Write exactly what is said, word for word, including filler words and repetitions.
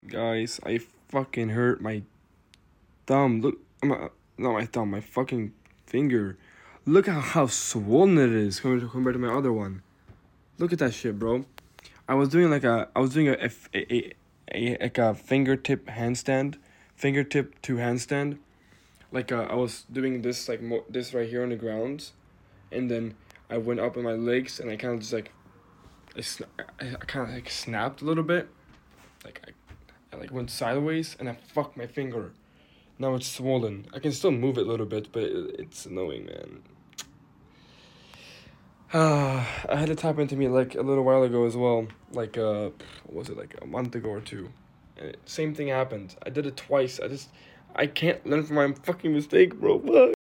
Guys, I fucking hurt my thumb. Look, my, not my thumb, my fucking finger. Look at how swollen it is compared to, compared to my other one. Look at that shit, bro. I was doing like a, I was doing a, a, a, a like a fingertip handstand, fingertip to handstand. Like uh, I was doing this like mo- this right here on the ground, and then I went up on my legs and I kind of just like, I, sna- I, I kind of like snapped a little bit, like I, I like went sideways and I fucked my finger. Now it's swollen. I can still move it a little bit, but it, it's annoying, man. Ah, I had it happen to me like a little while ago as well. Like uh, what was it, like a month ago or two? And it, same thing happened. I did it twice. I just, I can't learn from my fucking mistake, bro. What?